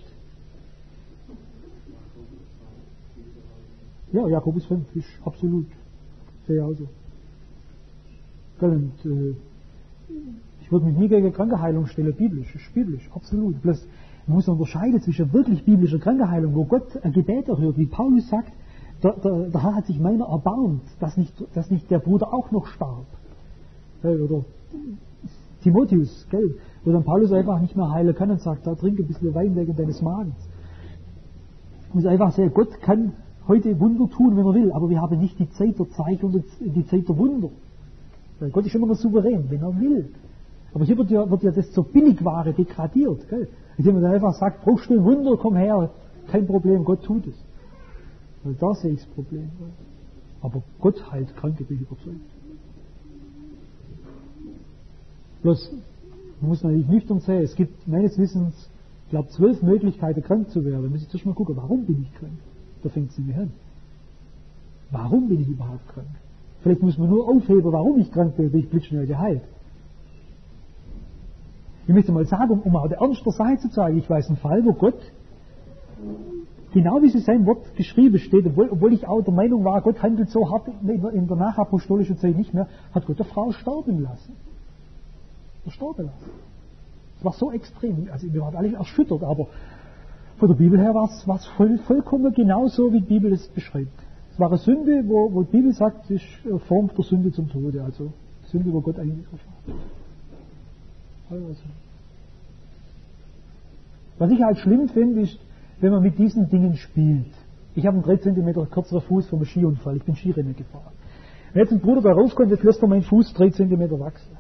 Ja, Jakobus 5 ist absolut. Sehe ich auch so. Und, ich würde mich nie gegen Krankenheilung stellen, biblisch, absolut. Bloß man muss unterscheiden zwischen wirklich biblischer Krankenheilung, wo Gott ein Gebet erhört, wie Paulus sagt, der Herr hat sich meiner erbarmt, dass nicht der Bruder auch noch starb. Oder Timotheus, gell, wo dann Paulus einfach nicht mehr heilen kann und sagt, da trink ein bisschen Wein wegen deines Magens. Ich muss einfach sagen, Gott kann heute Wunder tun, wenn er will, aber wir haben nicht die Zeit der Zeichen und die Zeit der Wunder. Weil Gott ist immer noch souverän, wenn er will. Aber hier wird ja das zur Billigware degradiert. Gell? Indem man dann einfach sagt, brauchst du ein Wunder, komm her, kein Problem, Gott tut es. Weil da sehe ich das Problem. Aber Gott heilt Kranke, bin ich überzeugt. Bloß, man muss natürlich nüchtern sehen, es gibt meines Wissens, ich glaube, 12 Möglichkeiten, krank zu werden. Da muss ich zuerst mal gucken, warum bin ich krank? Da fängt es nämlich an. Warum bin ich überhaupt krank? Vielleicht muss man nur aufheben, warum ich krank bin, bin ich blitzschnell geheilt. Ich möchte mal sagen, um auch der Ernst der Sache zu zeigen, ich weiß einen Fall, wo Gott, genau wie es in seinem Wort geschrieben steht, obwohl ich auch der Meinung war, Gott handelt so hart in der nachapostolischen Zeit nicht mehr, hat Gott eine Frau sterben lassen. Verstorben lassen. Das war so extrem, also wir waren alle erschüttert, aber von der Bibel her war es vollkommen genauso, wie die Bibel es beschreibt. Es war eine Sünde, wo die Bibel sagt, es ist eine Form der Sünde zum Tode, also Sünde, wo Gott eingegriffen hat. Also. Was ich halt schlimm finde, ist, wenn man mit diesen Dingen spielt. Ich habe einen 3 cm kürzeren Fuß vom Skiunfall, ich bin Skirennen gefahren. Wenn jetzt ein Bruder da rauskommt, jetzt lässt er meinen Fuß 3 cm wachsen.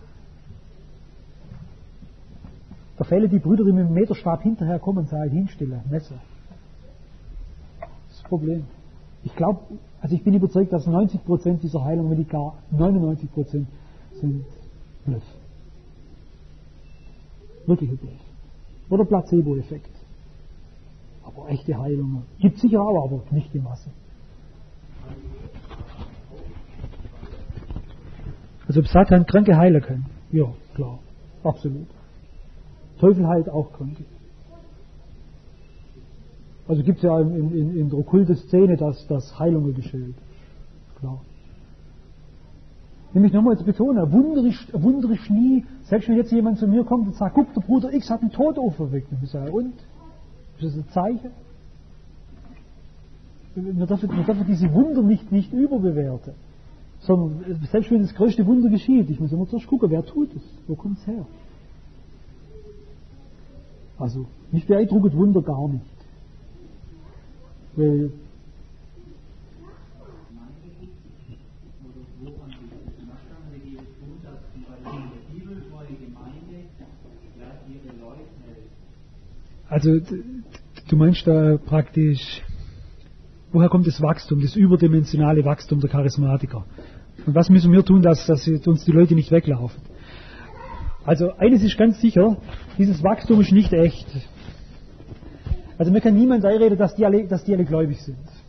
Da fehlen die Brüder, die mit dem Meterstab hinterher kommen und sagen, hinstellen, Messer. Das ist das Problem. Ich bin überzeugt, dass 90% dieser Heilungen, wenn nicht gar 99% sind Bluff. Wirkliche Bluff. Oder Placebo-Effekt. Aber echte Heilungen. Gibt sicher auch, aber nicht die Masse. Also ob Satan Kranke heilen kann? Ja, klar. Absolut. Teufel heilt auch Kranke. Also gibt es ja in der okkulten Szene, dass Heilungen geschehen. Klar. Nämlich nochmal zu betonen, Wunder ist nie, selbst wenn jetzt jemand zu mir kommt und sagt, guck, der Bruder X hat einen Tod auferweckt. Und ich sage, und? Ist das ein Zeichen? Wir dürfen diese Wunder nicht überbewerten. Sondern selbst wenn das größte Wunder geschieht, ich muss immer zuerst gucken, wer tut es? Wo kommt es her? Also, mich beeindruckt Wunder gar nicht. Weil also, du meinst da praktisch, woher kommt das Wachstum, das überdimensionale Wachstum der Charismatiker? Und was müssen wir tun, dass uns die Leute nicht weglaufen? Also, eines ist ganz sicher, dieses Wachstum ist nicht echt. Also, mir kann niemand einreden, dass die alle gläubig sind.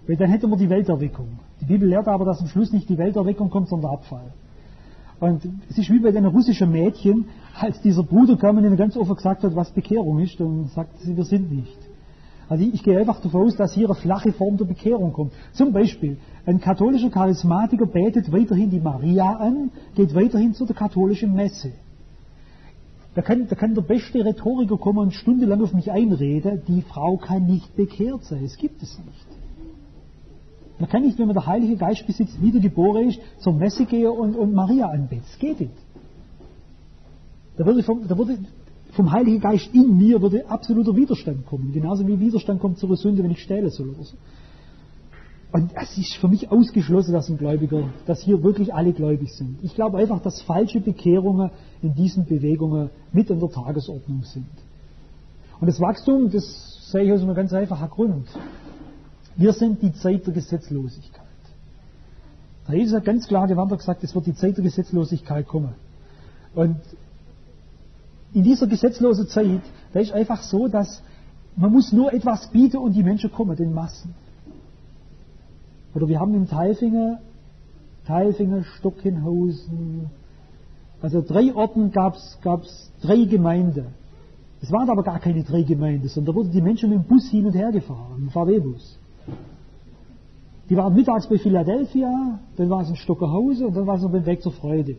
Weil dann hätten wir die Welterweckung. Die Bibel lehrt aber, dass am Schluss nicht die Welterweckung kommt, sondern der Abfall. Und es ist wie bei den russischen Mädchen, als dieser Bruder kam und ihnen ganz offen gesagt hat, was Bekehrung ist, dann sagt sie, wir sind nicht. Also ich gehe einfach davon aus, dass hier eine flache Form der Bekehrung kommt. Zum Beispiel, ein katholischer Charismatiker betet weiterhin die Maria an, geht weiterhin zu der katholischen Messe. Da kann der beste Rhetoriker kommen und stundenlang auf mich einreden, die Frau kann nicht bekehrt sein. Es gibt es nicht. Man kann nicht, wenn man der Heilige Geist besitzt, wiedergeboren ist, zur Messe gehen und Maria anbeten. Das geht nicht. Da würde vom Heiligen Geist in mir würde absoluter Widerstand kommen. Genauso wie Widerstand kommt zur Sünde, wenn ich stehlen soll oder so. Und es ist für mich ausgeschlossen, dass hier wirklich alle gläubig sind. Ich glaube einfach, dass falsche Bekehrungen in diesen Bewegungen mit an der Tagesordnung sind. Und das Wachstum, das sehe ich aus einem ganz einfachen Grund. Wir sind die Zeit der Gesetzlosigkeit. Der Jesus hat ganz klar gewarnt und gesagt, es wird die Zeit der Gesetzlosigkeit kommen. Und in dieser gesetzlosen Zeit, da ist einfach so, dass man muss nur etwas bieten und die Menschen kommen, in Massen. Oder wir haben in Tailfingen, Stockenhausen, also 3 Orten gab's 3 Gemeinden. Es waren aber gar keine 3 Gemeinden, sondern da wurden die Menschen mit dem Bus hin und her gefahren, im VW-Bus. Die waren mittags bei Philadelphia, dann war es in Stockenhausen und dann war es noch beim Weg zur Freude.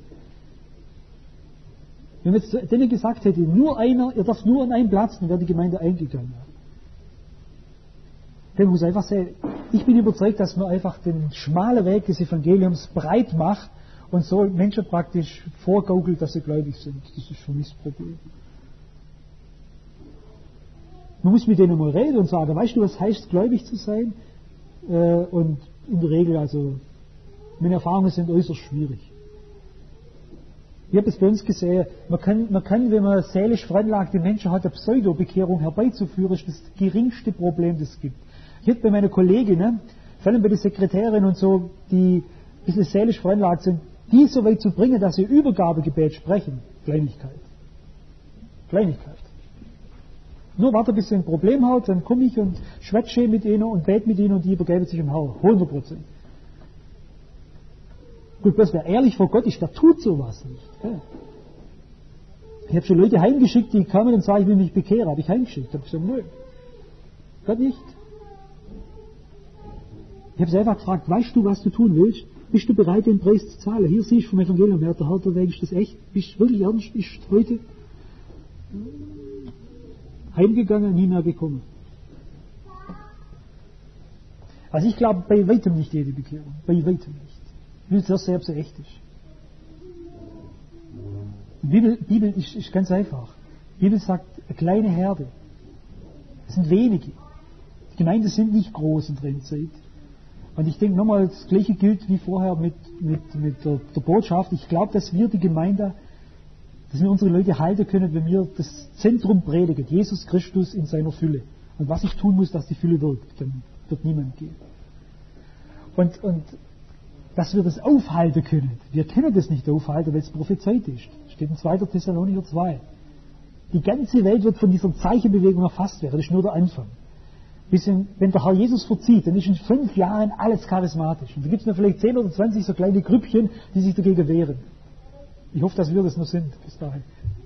Wenn man jetzt denen gesagt hätte, ihr dürft nur an einen Platz, dann wäre die Gemeinde eingegangen. Denn muss einfach sagen, ich bin überzeugt, dass man einfach den schmalen Weg des Evangeliums breit macht und so Menschen praktisch vorgaukelt, dass sie gläubig sind. Das ist für mich das Problem. Man muss mit denen mal reden und sagen, weißt du, was heißt, gläubig zu sein? Und in der Regel, also, meine Erfahrungen sind äußerst schwierig. Ich habe es bei uns gesehen, man kann, wenn man seelisch veranlagte Menschen hat, eine Pseudo-Bekehrung herbeizuführen, ist das geringste Problem, das es gibt. Ich habe bei meinen Kolleginnen, vor allem bei den Sekretärinnen und so, die ein bisschen seelisch veranlagt sind, die so weit zu bringen, dass sie Übergabegebet sprechen. Kleinigkeit. Nur warte, bis sie ein Problem hat, dann komme ich und schwätze mit ihnen und bete mit ihnen und die übergeben sich im Herrn. 100%. Gut, bloß wer ehrlich vor Gott ist, der tut sowas nicht. Ja. Ich habe schon Leute heimgeschickt, die kamen und sagen, ich will mich bekehren. Habe ich heimgeschickt. Habe ich gesagt, nö. Gott nicht. Ich habe sie einfach gefragt, weißt du, was du tun willst? Bist du bereit, den Preis zu zahlen? Hier siehst du vom Evangelium her, der Herr, da denkst du das echt? Bist du wirklich ernst? Ist heute heimgegangen, nie mehr gekommen. Also ich glaube bei weitem nicht jede Bekehrung. Bei weitem nicht. Ich will zuerst selbst, ob sie echt ist. Die Bibel ist ganz einfach. Die Bibel sagt, eine kleine Herde. Es sind wenige. Die Gemeinden sind nicht groß in der Endzeit. Und ich denke nochmal, das Gleiche gilt wie vorher mit der Botschaft. Ich glaube, dass wir die Gemeinde, dass wir unsere Leute halten können, wenn wir das Zentrum predigen, Jesus Christus in seiner Fülle. Und was ich tun muss, dass die Fülle wirkt, dann wird niemand gehen. Und dass wir das aufhalten können. Wir können das nicht aufhalten, weil es prophezeit ist. Steht in 2. Thessalonicher 2. Die ganze Welt wird von dieser Zeichenbewegung erfasst werden. Das ist nur der Anfang. Wenn der Herr Jesus verzieht, dann ist in 5 Jahren alles charismatisch. Und da gibt es noch vielleicht 10 oder 20 so kleine Grüppchen, die sich dagegen wehren. Ich hoffe, dass wir das noch sind bis dahin.